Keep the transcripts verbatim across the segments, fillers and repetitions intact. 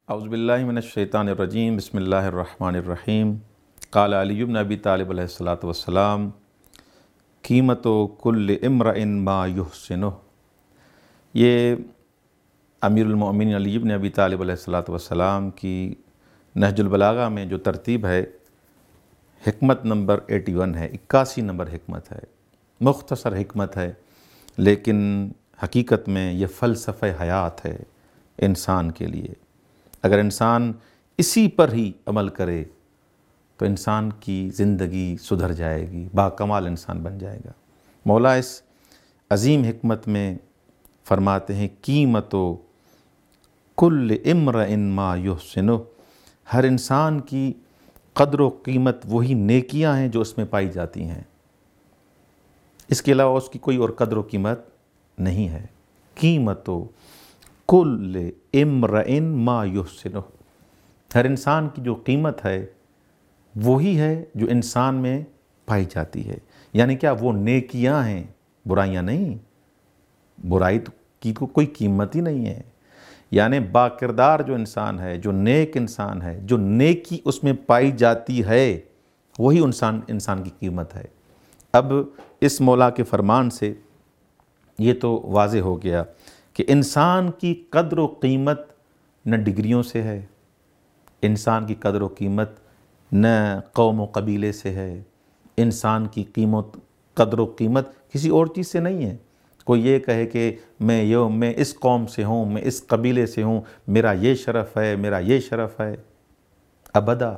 اعوذ باللہ من الشیطان الرجیم بسم اللہ الرحمن الرحیم قال علی بن ابی طالب علیہ الصلاۃ والسلام قیمت کل امرئ ما یحسنہ۔ یہ امیر المؤمنین علی بن ابی طالب علیہ الصلاۃ والسلام کی نہج البلاغہ میں جو ترتیب ہے، حکمت نمبر اٹھاسی ہے، اکاسی نمبر حکمت ہے، مختصر حکمت ہے، لیکن حقیقت میں یہ فلسفہ حیات ہے انسان کے لیے۔ اگر انسان اسی پر ہی عمل کرے تو انسان کی زندگی سدھر جائے گی، باکمال انسان بن جائے گا۔ مولا اس عظیم حکمت میں فرماتے ہیں قیمت کل امرئ ما یحسنہ، ہر انسان کی قدر و قیمت وہی نیکیاں ہیں جو اس میں پائی جاتی ہیں، اس کے علاوہ اس کی کوئی اور قدر و قیمت نہیں ہے۔ قیمت کل امرئ ما یحسنہ، ہر انسان کی جو قیمت ہے وہی ہے جو انسان میں پائی جاتی ہے۔ یعنی کیا؟ وہ نیکیاں ہیں، برائیاں نہیں۔ برائی کی تو کوئی قیمت ہی نہیں ہے۔ یعنی باکردار جو انسان ہے، جو نیک انسان ہے، جو نیکی اس میں پائی جاتی ہے، وہی انسان انسان کی قیمت ہے۔ اب اس مولا کے فرمان سے یہ تو واضح ہو گیا کہ انسان کی قدر و قیمت نہ ڈگریوں سے ہے، انسان کی قدر و قیمت نہ قوم و قبیلے سے ہے، انسان کی قیمت قدر و قیمت کسی اور چیز سے نہیں ہے۔ کوئی یہ کہے کہ میں یہ میں اس قوم سے ہوں، میں اس قبیلے سے ہوں، میرا یہ شرف ہے، میرا یہ شرف ہے، ابدا۔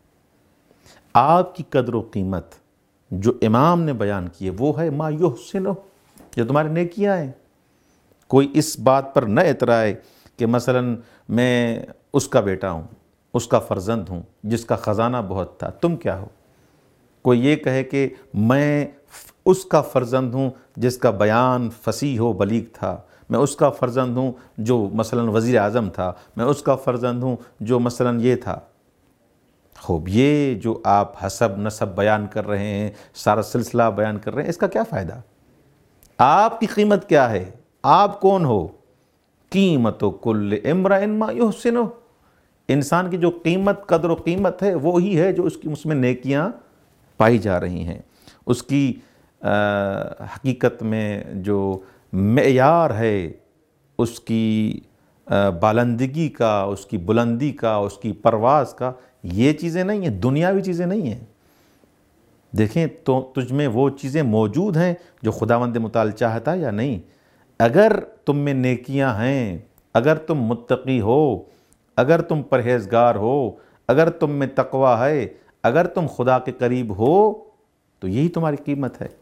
آپ کی قدر و قیمت جو امام نے بیان کی ہے وہ ہے ما یحسنہ، جو تمہاری نیکیاں ہیں۔ کوئی اس بات پر نہ اترائے کہ مثلا میں اس کا بیٹا ہوں، اس کا فرزند ہوں جس کا خزانہ بہت تھا، تم کیا ہو؟ کوئی یہ کہے کہ میں اس کا فرزند ہوں جس کا بیان فصیح و بلیغ تھا، میں اس کا فرزند ہوں جو مثلا وزیر اعظم تھا، میں اس کا فرزند ہوں جو مثلا یہ تھا۔ خوب، یہ جو آپ حسب نسب بیان کر رہے ہیں، سارا سلسلہ بیان کر رہے ہیں، اس کا کیا فائدہ؟ آپ کی قیمت کیا ہے؟ آپ کون ہو؟ قیمت کل امرئ ما یحسنہ، انسان کی جو قیمت قدر و قیمت ہے وہی ہے جو اس کی اس میں نیکیاں پائی جا رہی ہیں۔ اس کی حقیقت میں جو معیار ہے اس کی بالندگی کا، اس کی بلندی کا، اس کی پرواز کا، یہ چیزیں نہیں ہیں، دنیاوی چیزیں نہیں ہیں۔ دیکھیں تو تجھ میں وہ چیزیں موجود ہیں جو خداوند متعال چاہتا ہے یا نہیں۔ اگر تم میں نیکیاں ہیں، اگر تم متقی ہو، اگر تم پرہیزگار ہو، اگر تم میں تقوی ہے، اگر تم خدا کے قریب ہو تو یہی تمہاری قیمت ہے۔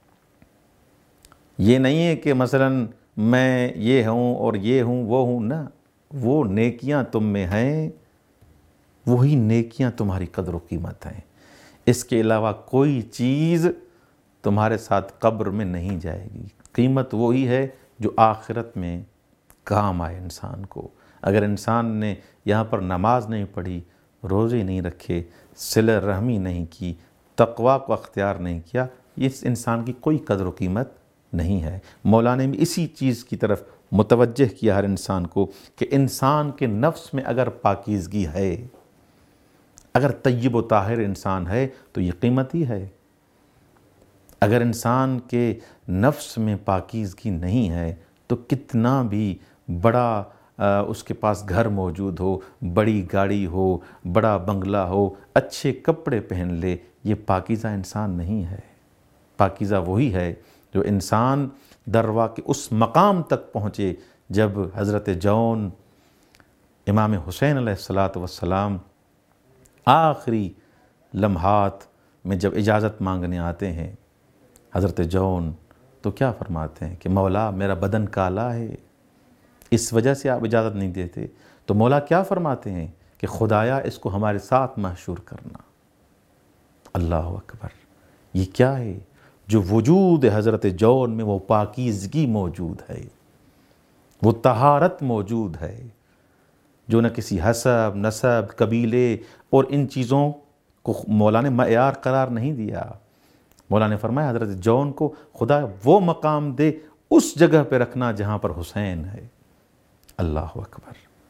یہ نہیں ہے کہ مثلا میں یہ ہوں اور یہ ہوں وہ ہوں، نہ، وہ نیکیاں تم میں ہیں، وہی نیکیاں تمہاری قدر و قیمت ہیں۔ اس کے علاوہ کوئی چیز تمہارے ساتھ قبر میں نہیں جائے گی۔ قیمت وہی ہے جو آخرت میں کام آئے انسان کو۔ اگر انسان نے یہاں پر نماز نہیں پڑھی، روزے نہیں رکھے، صلہ رحمی نہیں کی، تقوی کو اختیار نہیں کیا، اس انسان کی کوئی قدر و قیمت نہیں ہے۔ مولانا نے بھی اسی چیز کی طرف متوجہ کیا ہر انسان کو کہ انسان کے نفس میں اگر پاکیزگی ہے، اگر طیب و طاہر انسان ہے تو یہ قیمت ہی ہے۔ اگر انسان کے نفس میں پاکیزگی نہیں ہے تو کتنا بھی بڑا اس کے پاس گھر موجود ہو، بڑی گاڑی ہو، بڑا بنگلہ ہو، اچھے کپڑے پہن لے، یہ پاکیزہ انسان نہیں ہے۔ پاکیزہ وہی ہے جو انسان دروا کے اس مقام تک پہنچے جب حضرت جون امام حسین علیہ الصلاۃ والسلام آخری لمحات میں جب اجازت مانگنے آتے ہیں، حضرت جون تو کیا فرماتے ہیں کہ مولا میرا بدن کالا ہے، اس وجہ سے آپ اجازت نہیں دیتے۔ تو مولا کیا فرماتے ہیں کہ خدایا اس کو ہمارے ساتھ محشور کرنا۔ اللہ اکبر! یہ کیا ہے؟ جو وجود حضرت جون میں وہ پاکیزگی موجود ہے، وہ طہارت موجود ہے، جو نہ کسی حسب، نسب، قبیلے اور ان چیزوں کو مولا نے معیار قرار نہیں دیا۔ مولا نے فرمایا حضرت جون کو خدا وہ مقام دے، اس جگہ پہ رکھنا جہاں پر حسین ہے۔ اللہ اکبر!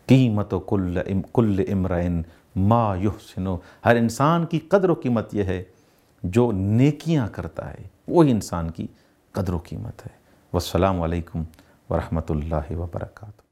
قیمت و کل ام کل امرئن ما یحسنہ، ہر انسان کی قدر و قیمت یہ ہے جو نیکیاں کرتا ہے، وہی انسان کی قدر و قیمت ہے۔ والسلام علیکم ورحمۃ اللہ وبرکاتہ۔